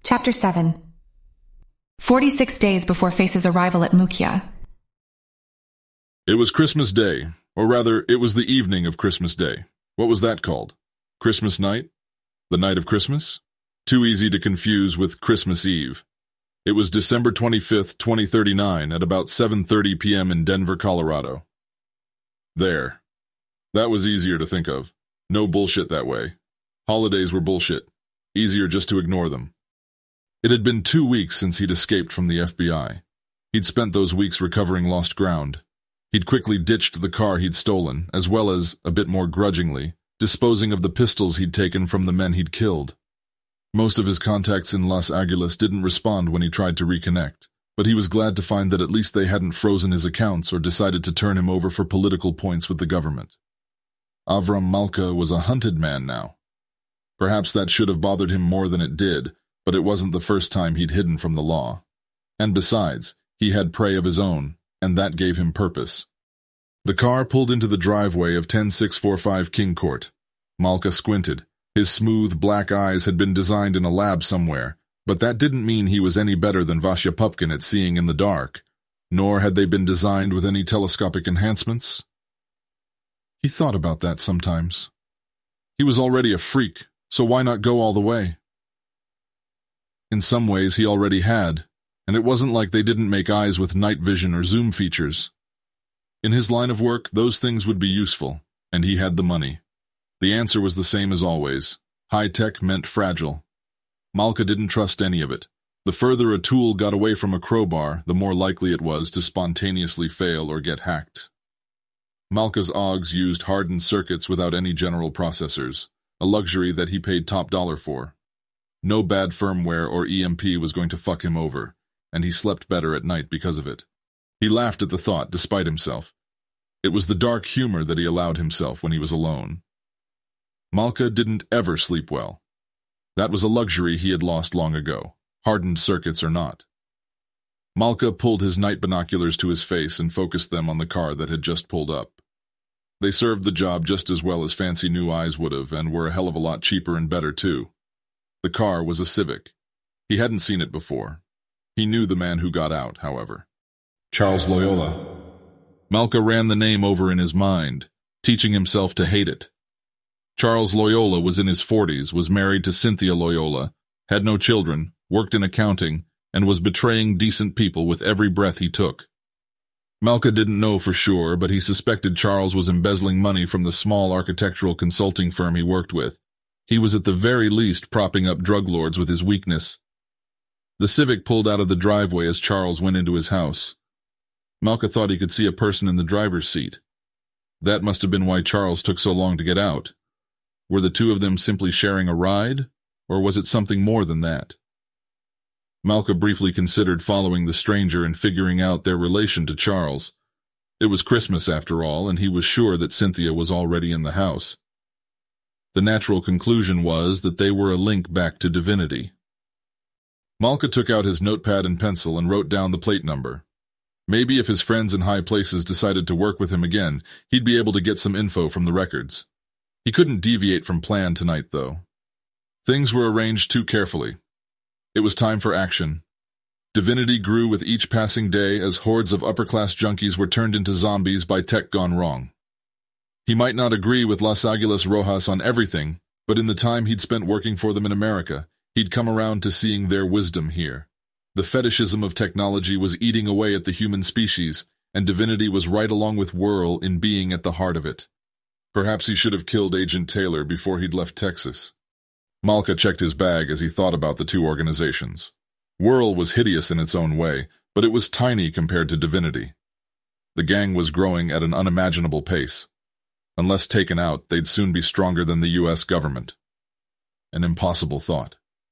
Chapter 7. 46 days before Face's arrival at Mukia. It was Christmas Day, or rather, it was the evening of Christmas Day. What was that called? Christmas night? The night of Christmas? Too easy to confuse with Christmas Eve. It was December 25th, 2039, at about 7:30 p.m. in Denver, Colorado. There. That was easier to think of. No bullshit that way. Holidays were bullshit. Easier just to ignore them. It had been 2 weeks since he'd escaped from the FBI. He'd spent those weeks recovering lost ground. He'd quickly ditched the car he'd stolen, as well as, a bit more grudgingly, disposing of the pistols he'd taken from the men he'd killed. Most of his contacts in Los Angeles didn't respond when he tried to reconnect, but he was glad to find that at least they hadn't frozen his accounts or decided to turn him over for political points with the government. Avram Malka was a hunted man now. Perhaps that should have bothered him more than it did, but it wasn't the first time he'd hidden from the law. And besides, he had prey of his own, and that gave him purpose. The car pulled into the driveway of 10645 King Court. Malka squinted. His smooth, black eyes had been designed in a lab somewhere, but that didn't mean he was any better than Vasya Pupkin at seeing in the dark, nor had they been designed with any telescopic enhancements. He thought about that sometimes. He was already a freak, so why not go all the way? In some ways he already had, and it wasn't like they didn't make eyes with night vision or zoom features. In his line of work, those things would be useful, and he had the money. The answer was the same as always. High-tech meant fragile. Malka didn't trust any of it. The further a tool got away from a crowbar, the more likely it was to spontaneously fail or get hacked. Malka's OGs used hardened circuits without any general processors, a luxury that he paid top dollar for. No bad firmware or EMP was going to fuck him over, and he slept better at night because of it. He laughed at the thought, despite himself. It was the dark humor that he allowed himself when he was alone. Malka didn't ever sleep well. That was a luxury he had lost long ago, hardened circuits or not. Malka pulled his night binoculars to his face and focused them on the car that had just pulled up. They served the job just as well as fancy new eyes would have, and were a hell of a lot cheaper and better, too. The car was a Civic. He hadn't seen it before. He knew the man who got out, however. Charles Loyola. Malka ran the name over in his mind, teaching himself to hate it. Charles Loyola was in his 40s, was married to Cynthia Loyola, had no children, worked in accounting, and was betraying decent people with every breath he took. Malka didn't know for sure, but he suspected Charles was embezzling money from the small architectural consulting firm he worked with. He was at the very least propping up drug lords with his weakness. The Civic pulled out of the driveway as Charles went into his house. Malka thought he could see a person in the driver's seat. That must have been why Charles took so long to get out. Were the two of them simply sharing a ride, or was it something more than that? Malka briefly considered following the stranger and figuring out their relation to Charles. It was Christmas after all, and he was sure that Cynthia was already in the house. The natural conclusion was that they were a link back to divinity. Malka took out his notepad and pencil and wrote down the plate number. Maybe if his friends in high places decided to work with him again, he'd be able to get some info from the records. He couldn't deviate from plan tonight, though. Things were arranged too carefully. It was time for action. Divinity grew with each passing day as hordes of upper-class junkies were turned into zombies by tech gone wrong. He might not agree with Los Angeles Rojas on everything, but in the time he'd spent working for them in America, he'd come around to seeing their wisdom here. The fetishism of technology was eating away at the human species, and Divinity was right along with Whirl in being at the heart of it. Perhaps he should have killed Agent Taylor before he'd left Texas. Malka checked his bag as he thought about the two organizations. Whirl was hideous in its own way, but it was tiny compared to Divinity. The gang was growing at an unimaginable pace. Unless taken out, they'd soon be stronger than the U.S. government. An impossible thought.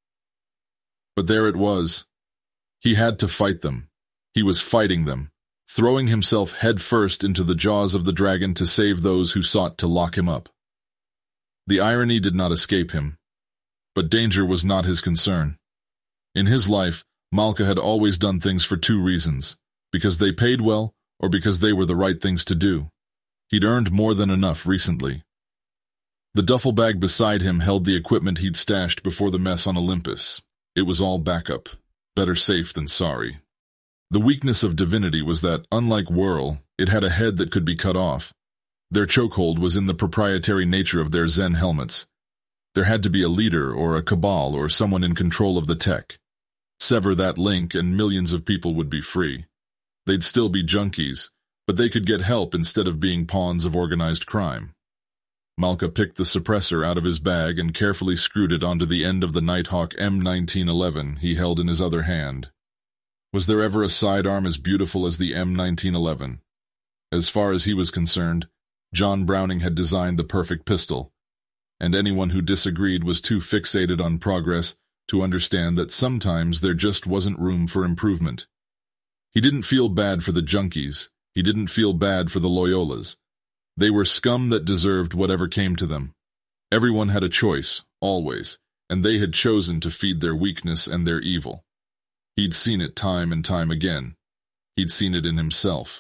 But there it was. He had to fight them. He was fighting them, throwing himself headfirst into the jaws of the dragon to save those who sought to lock him up. The irony did not escape him, but danger was not his concern. In his life, Malka had always done things for two reasons, because they paid well or because they were the right things to do. He'd earned more than enough recently. The duffel bag beside him held the equipment he'd stashed before the mess on Olympus. It was all backup. Better safe than sorry. The weakness of Divinity was that, unlike Whirl, it had a head that could be cut off. Their chokehold was in the proprietary nature of their Zen helmets. There had to be a leader or a cabal or someone in control of the tech. Sever that link and millions of people would be free. They'd still be junkies, but they could get help instead of being pawns of organized crime. Malka picked the suppressor out of his bag and carefully screwed it onto the end of the Nighthawk M1911 he held in his other hand. Was there ever a sidearm as beautiful as the M1911? As far as he was concerned, John Browning had designed the perfect pistol, and anyone who disagreed was too fixated on progress to understand that sometimes there just wasn't room for improvement. He didn't feel bad for the junkies. He didn't feel bad for the Loyolas. They were scum that deserved whatever came to them. Everyone had a choice, always, and they had chosen to feed their weakness and their evil. He'd seen it time and time again. He'd seen it in himself.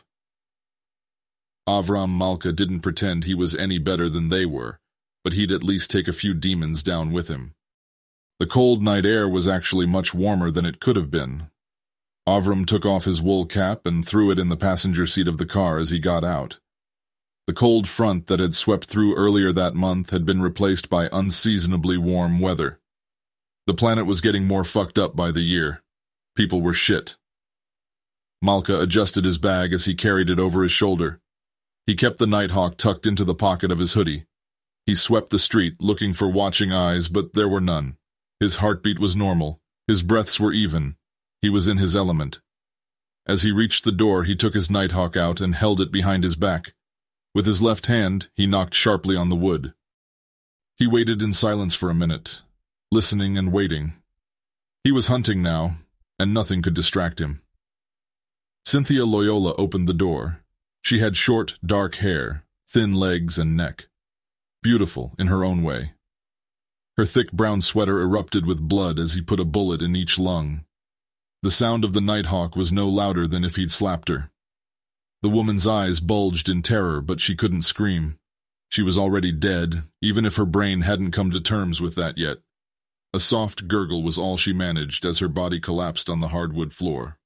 Avram Malka didn't pretend he was any better than they were, but he'd at least take a few demons down with him. The cold night air was actually much warmer than it could have been. Avram took off his wool cap and threw it in the passenger seat of the car as he got out. The cold front that had swept through earlier that month had been replaced by unseasonably warm weather. The planet was getting more fucked up by the year. People were shit. Malka adjusted his bag as he carried it over his shoulder. He kept the Nighthawk tucked into the pocket of his hoodie. He swept the street, looking for watching eyes, but there were none. His heartbeat was normal. His breaths were even. He was in his element. As he reached the door, he took his Nighthawk out and held it behind his back. With his left hand, he knocked sharply on the wood. He waited in silence for a minute, listening and waiting. He was hunting now, and nothing could distract him. Cynthia Loyola opened the door. She had short, dark hair, thin legs and neck. Beautiful in her own way. Her thick brown sweater erupted with blood as he put a bullet in each lung. The sound of the Nighthawk was no louder than if he'd slapped her. The woman's eyes bulged in terror, but she couldn't scream. She was already dead, even if her brain hadn't come to terms with that yet. A soft gurgle was all she managed as her body collapsed on the hardwood floor.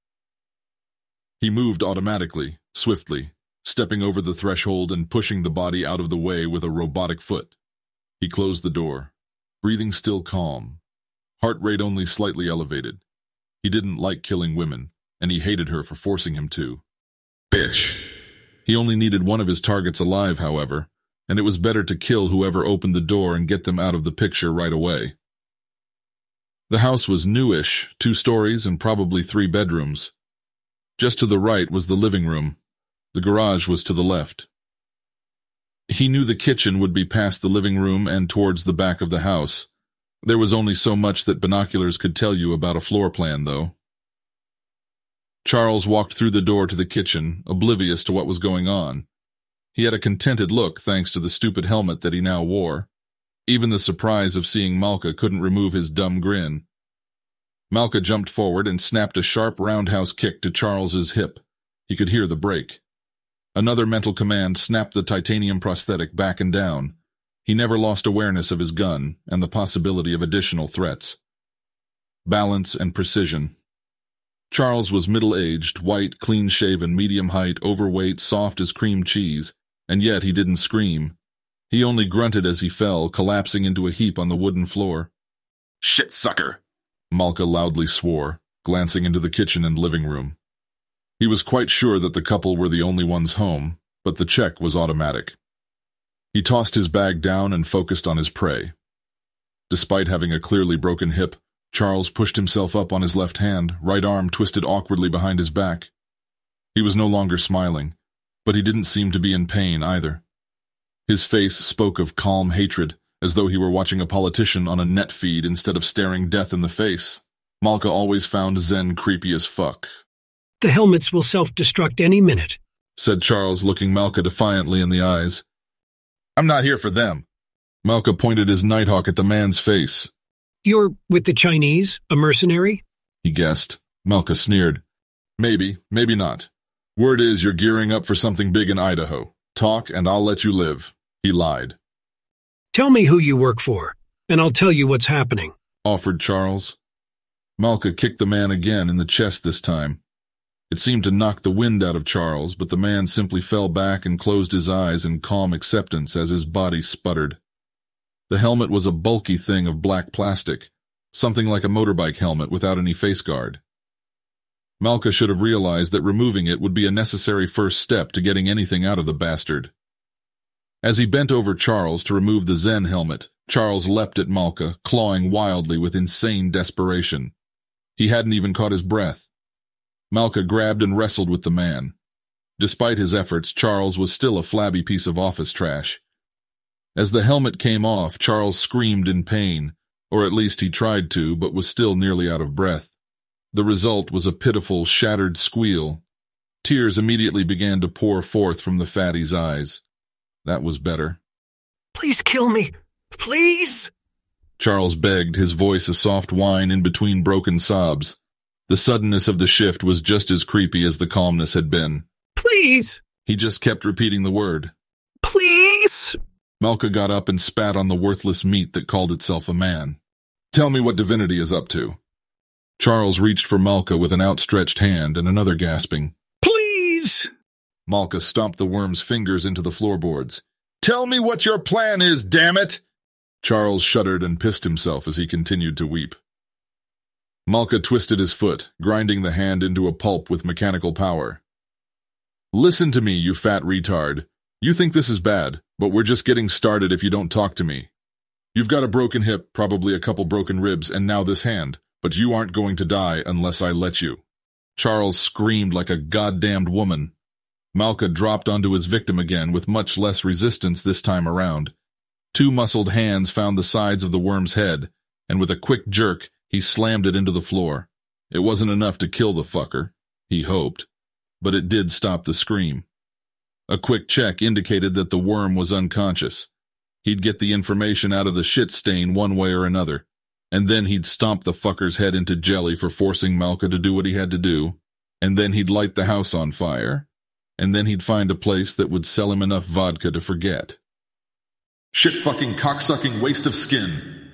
He moved automatically, swiftly, stepping over the threshold and pushing the body out of the way with a robotic foot. He closed the door, breathing still calm, heart rate only slightly elevated. He didn't like killing women, and he hated her for forcing him to. Bitch. He only needed one of his targets alive, however, and it was better to kill whoever opened the door and get them out of the picture right away. The house was newish, 2 stories and probably 3 bedrooms. Just to the right was the living room. The garage was to the left. He knew the kitchen would be past the living room and towards the back of the house. There was only so much that binoculars could tell you about a floor plan, though. Charles walked through the door to the kitchen, oblivious to what was going on. He had a contented look thanks to the stupid helmet that he now wore. Even the surprise of seeing Malka couldn't remove his dumb grin. Malka jumped forward and snapped a sharp roundhouse kick to Charles's hip. He could hear the break. Another mental command snapped the titanium prosthetic back and down. He never lost awareness of his gun and the possibility of additional threats. Balance and precision. Charles was middle-aged, white, clean-shaven, medium height, overweight, soft as cream cheese, and yet he didn't scream. He only grunted as he fell, collapsing into a heap on the wooden floor. "Shit, sucker!" Malka loudly swore, glancing into the kitchen and living room. He was quite sure that the couple were the only ones home, but the check was automatic. He tossed his bag down and focused on his prey. Despite having a clearly broken hip, Charles pushed himself up on his left hand, right arm twisted awkwardly behind his back. He was no longer smiling, but he didn't seem to be in pain either. His face spoke of calm hatred, as though he were watching a politician on a net feed instead of staring death in the face. Malka always found Zen creepy as fuck. "The helmets will self-destruct any minute," said Charles, looking Malka defiantly in the eyes. "I'm not here for them." Malka pointed his Nighthawk at the man's face. "You're with the Chinese, a mercenary?" he guessed. Malka sneered. "Maybe, maybe not. Word is you're gearing up for something big in Idaho. Talk and I'll let you live." He lied. "Tell me who you work for, and I'll tell you what's happening," offered Charles. Malka kicked the man again in the chest this time. It seemed to knock the wind out of Charles, but the man simply fell back and closed his eyes in calm acceptance as his body sputtered. The helmet was a bulky thing of black plastic, something like a motorbike helmet without any face guard. Malka should have realized that removing it would be a necessary first step to getting anything out of the bastard. As he bent over Charles to remove the Zen helmet, Charles leapt at Malka, clawing wildly with insane desperation. He hadn't even caught his breath. Malka grabbed and wrestled with the man. Despite his efforts, Charles was still a flabby piece of office trash. As the helmet came off, Charles screamed in pain, or at least he tried to, but was still nearly out of breath. The result was a pitiful, shattered squeal. Tears immediately began to pour forth from the fatty's eyes. That was better. Please kill me. Please! Charles begged, his voice a soft whine in between broken sobs. The suddenness of the shift was just as creepy as the calmness had been. Please! He just kept repeating the word. Please! Malka got up and spat on the worthless meat that called itself a man. Tell me what divinity is up to. Charles reached for Malka with an outstretched hand and another gasping. Please! Malka stomped the worm's fingers into the floorboards. Tell me what your plan is, damn it! Charles shuddered and pissed himself as he continued to weep. Malka twisted his foot, grinding the hand into a pulp with mechanical power. Listen to me, you fat retard. You think this is bad, but we're just getting started if you don't talk to me. You've got a broken hip, probably a couple broken ribs, and now this hand, but you aren't going to die unless I let you. Charles screamed like a goddamned woman. Malka dropped onto his victim again with much less resistance this time around. Two muscled hands found the sides of the worm's head, and with a quick jerk, he slammed it into the floor. It wasn't enough to kill the fucker, he hoped, but it did stop the scream. A quick check indicated that the worm was unconscious. He'd get the information out of the shit stain one way or another, and then he'd stomp the fucker's head into jelly for forcing Malka to do what he had to do, and then he'd light the house on fire, and then he'd find a place that would sell him enough vodka to forget. Shit-fucking cocksucking waste of skin.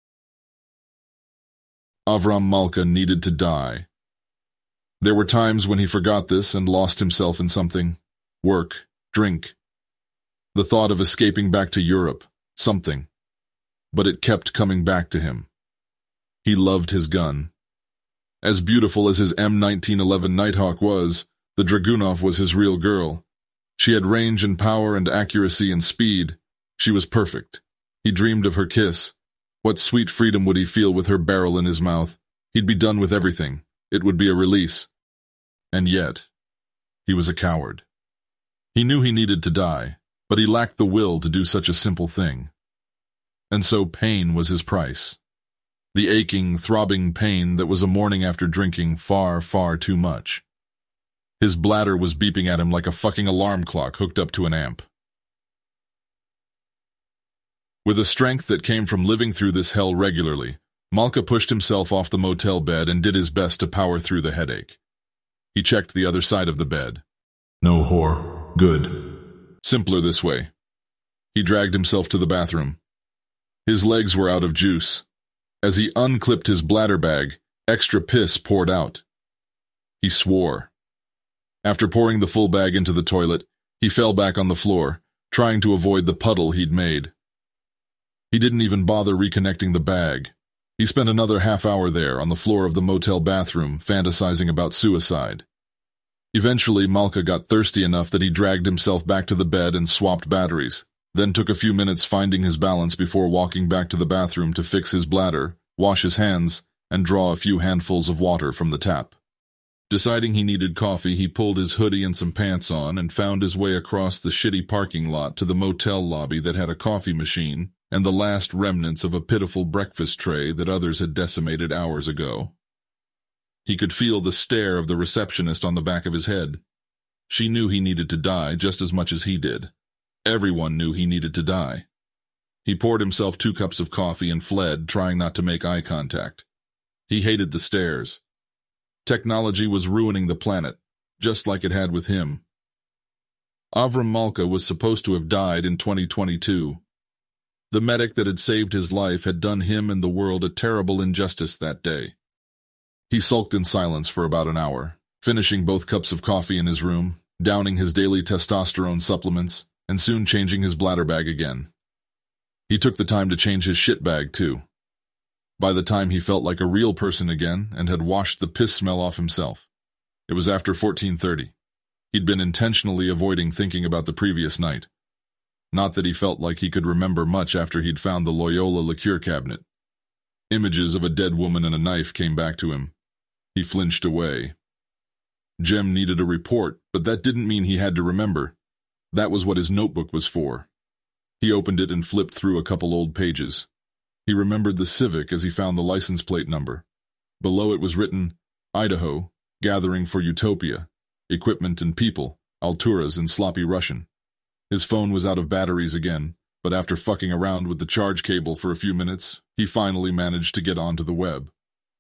Avram Malka needed to die. There were times when he forgot this and lost himself in something. Work, drink. The thought of escaping back to Europe, something. But it kept coming back to him. He loved his gun. As beautiful as his M1911 Nighthawk was, the Dragunov was his real girl. She had range and power and accuracy and speed. She was perfect. He dreamed of her kiss. What sweet freedom would he feel with her barrel in his mouth? He'd be done with everything. It would be a release. And yet, he was a coward. He knew he needed to die, but he lacked the will to do such a simple thing. And so pain was his price. The aching, throbbing pain that was a morning after drinking far, far too much. His bladder was beeping at him like a fucking alarm clock hooked up to an amp. With a strength that came from living through this hell regularly, Malka pushed himself off the motel bed and did his best to power through the headache. He checked the other side of the bed. No whore. Good. Simpler this way. He dragged himself to the bathroom. His legs were out of juice. As he unclipped his bladder bag, extra piss poured out. He swore. After pouring the full bag into the toilet, he fell back on the floor, trying to avoid the puddle he'd made. He didn't even bother reconnecting the bag. He spent another half hour there on the floor of the motel bathroom, fantasizing about suicide. Eventually, Malka got thirsty enough that he dragged himself back to the bed and swapped batteries, then took a few minutes finding his balance before walking back to the bathroom to fix his bladder, wash his hands, and draw a few handfuls of water from the tap. Deciding he needed coffee, he pulled his hoodie and some pants on and found his way across the shitty parking lot to the motel lobby that had a coffee machine and the last remnants of a pitiful breakfast tray that others had decimated hours ago. He could feel the stare of the receptionist on the back of his head. She knew he needed to die just as much as he did. Everyone knew he needed to die. He poured himself 2 cups of coffee and fled, trying not to make eye contact. He hated the stares. Technology was ruining the planet, just like it had with him. Avram Malka was supposed to have died in 2022. The medic that had saved his life had done him and the world a terrible injustice that day. He sulked in silence for about an hour, finishing both cups of coffee in his room, downing his daily testosterone supplements, and soon changing his bladder bag again. He took the time to change his shit bag, too. By the time he felt like a real person again and had washed the piss smell off himself, it was after 14:30. He'd been intentionally avoiding thinking about the previous night. Not that he felt like he could remember much after he'd found the Loyola liqueur cabinet. Images of a dead woman and a knife came back to him. He flinched away. Jem needed a report, but that didn't mean he had to remember. That was what his notebook was for. He opened it and flipped through a couple old pages. He remembered the Civic as he found the license plate number. Below it was written, Idaho, Gathering for Utopia, Equipment and People, Alturas in sloppy Russian. His phone was out of batteries again, but after fucking around with the charge cable for a few minutes, he finally managed to get onto the web.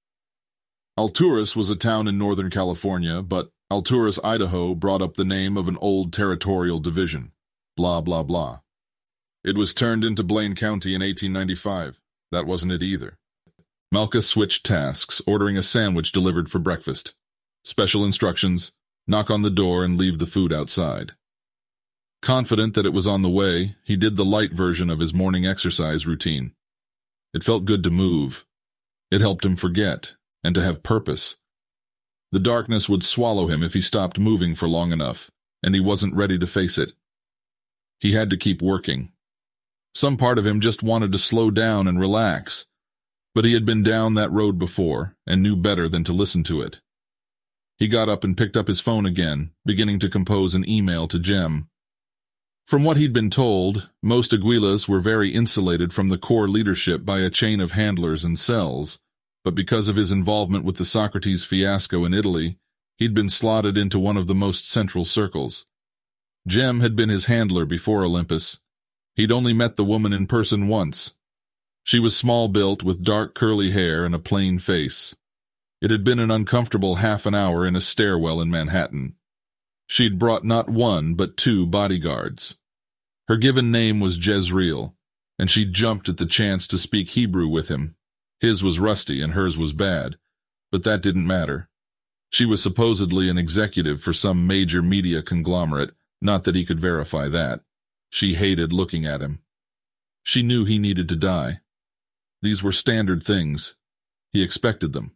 Alturas was a town in Northern California, but Alturas, Idaho brought up the name of an old territorial division. Blah, blah, blah. It was turned into Blaine County in 1895. That wasn't it either. Malka switched tasks, ordering a sandwich delivered for breakfast. Special instructions, knock on the door and leave the food outside. Confident that it was on the way, he did the light version of his morning exercise routine. It felt good to move. It helped him forget, and to have purpose. The darkness would swallow him if he stopped moving for long enough, and he wasn't ready to face it. He had to keep working. Some part of him just wanted to slow down and relax, but he had been down that road before and knew better than to listen to it. He got up and picked up his phone again, beginning to compose an email to Jem. From what he'd been told, most Aguilas were very insulated from the core leadership by a chain of handlers and cells, but because of his involvement with the Socrates fiasco in Italy, he'd been slotted into one of the most central circles. Jem had been his handler before Olympus. He'd only met the woman in person once. She was small-built with dark curly hair and a plain face. It had been an uncomfortable half an hour in a stairwell in Manhattan. She'd brought not one but 2 bodyguards. Her given name was Jezreel, and she jumped at the chance to speak Hebrew with him. His was rusty and hers was bad, but that didn't matter. She was supposedly an executive for some major media conglomerate, not that he could verify that. She hated looking at him. She knew he needed to die. These were standard things. He expected them.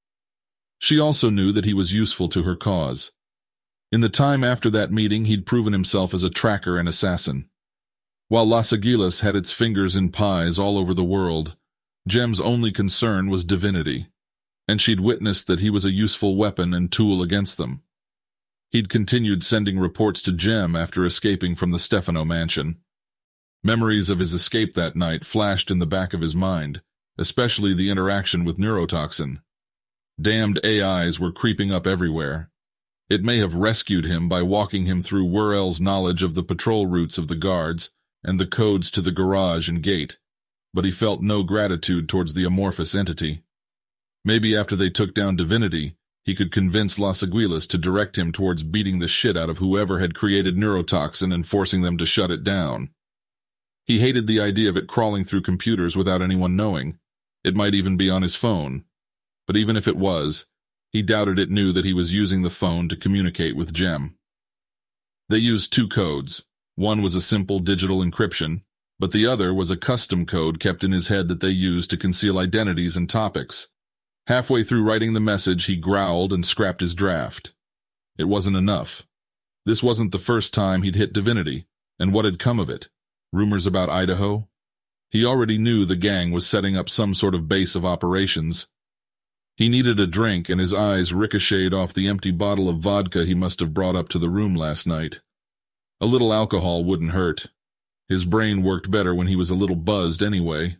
She also knew that he was useful to her cause. In the time after that meeting, he'd proven himself as a tracker and assassin. While Las Aguilas had its fingers in pies all over the world, Jem's only concern was divinity, and she'd witnessed that he was a useful weapon and tool against them. He'd continued sending reports to Jem after escaping from the Stefano mansion. Memories of his escape that night flashed in the back of his mind, especially the interaction with neurotoxin. Damned AIs were creeping up everywhere. It may have rescued him by walking him through Worrell's knowledge of the patrol routes of the guards and the codes to the garage and gate, but he felt no gratitude towards the amorphous entity. Maybe after they took down Divinity, he could convince Las Aguilas to direct him towards beating the shit out of whoever had created neurotoxin and forcing them to shut it down. He hated the idea of it crawling through computers without anyone knowing. It might even be on his phone. But even if it was, he doubted it knew that he was using the phone to communicate with Jem. They used 2 codes. One was a simple digital encryption, but the other was a custom code kept in his head that they used to conceal identities and topics. Halfway through writing the message, he growled and scrapped his draft. It wasn't enough. This wasn't the first time he'd hit Divinity, and what had come of it? Rumors about Idaho? He already knew the gang was setting up some sort of base of operations. He needed a drink, and his eyes ricocheted off the empty bottle of vodka he must have brought up to the room last night. A little alcohol wouldn't hurt. His brain worked better when he was a little buzzed anyway.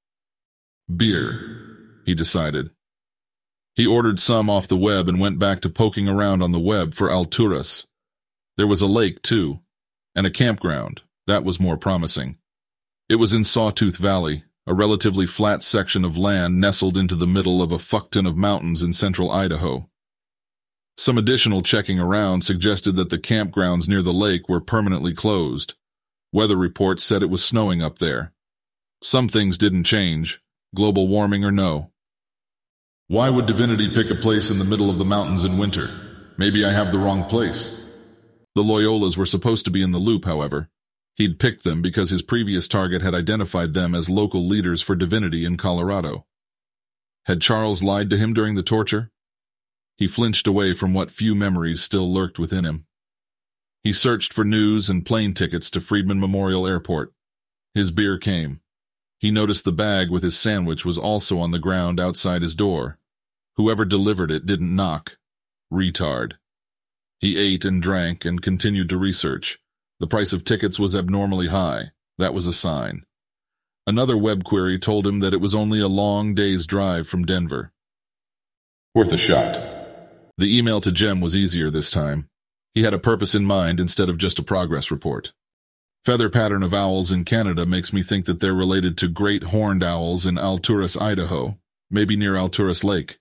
Beer, he decided. He ordered some off the web and went back to poking around on the web for Alturas. There was a lake, too, and a campground. That was more promising. It was in Sawtooth Valley, a relatively flat section of land nestled into the middle of a fuckton of mountains in central Idaho. Some additional checking around suggested that the campgrounds near the lake were permanently closed. Weather reports said it was snowing up there. Some things didn't change, global warming or no. Why would Divinity pick a place in the middle of the mountains in winter? Maybe I have the wrong place. The Loyolas were supposed to be in the loop, however. He'd picked them because his previous target had identified them as local leaders for Divinity in Colorado. Had Charles lied to him during the torture? He flinched away from what few memories still lurked within him. He searched for news and plane tickets to Friedman Memorial Airport. His beer came. He noticed the bag with his sandwich was also on the ground outside his door. Whoever delivered it didn't knock. Retard. He ate and drank and continued to research. The price of tickets was abnormally high. That was a sign. Another web query told him that it was only a long day's drive from Denver. Worth a shot. The email to Jem was easier this time. He had a purpose in mind instead of just a progress report. Feather pattern of owls in Canada makes me think that they're related to great horned owls in Alturas, Idaho, maybe near Alturas Lake.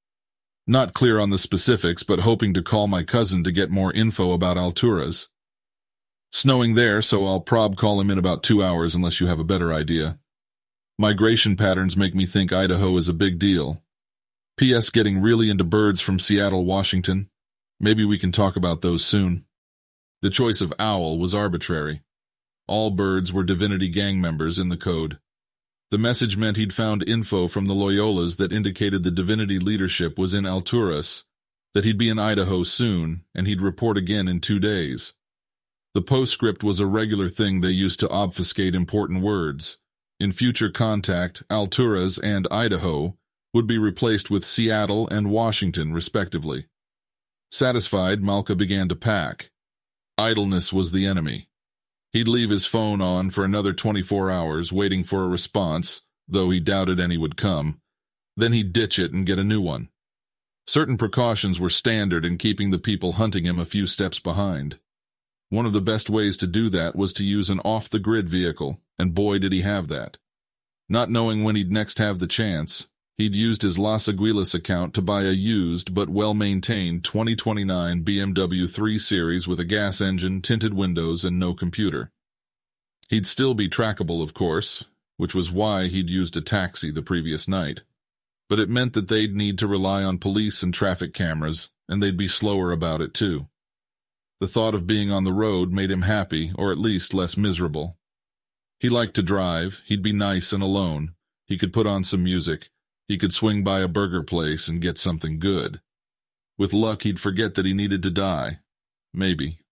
Not clear on the specifics, but hoping to call my cousin to get more info about Alturas. Snowing there, so I'll call him in about 2 hours unless you have a better idea. Migration patterns make me think Idaho is a big deal. P.S. Getting really into birds from Seattle, Washington. Maybe we can talk about those soon. The choice of owl was arbitrary. All birds were Divinity gang members in the code. The message meant he'd found info from the Loyolas that indicated the Divinity leadership was in Alturas, that he'd be in Idaho soon, and he'd report again in 2 days. The postscript was a regular thing they used to obfuscate important words. In future contact, Alturas and Idaho would be replaced with Seattle and Washington, respectively. Satisfied, Malka began to pack. Idleness was the enemy. He'd leave his phone on for another 24 hours, waiting for a response, though he doubted any would come. Then he'd ditch it and get a new one. Certain precautions were standard in keeping the people hunting him a few steps behind. One of the best ways to do that was to use an off-the-grid vehicle, and boy did he have that. Not knowing when he'd next have the chance, he'd used his Las Aguilas account to buy a used but well-maintained 2029 BMW 3 Series with a gas engine, tinted windows, and no computer. He'd still be trackable, of course, which was why he'd used a taxi the previous night. But it meant that they'd need to rely on police and traffic cameras, and they'd be slower about it too. The thought of being on the road made him happy, or at least less miserable. He liked to drive, he'd be nice and alone, he could put on some music, he could swing by a burger place and get something good. With luck, he'd forget that he needed to die. Maybe.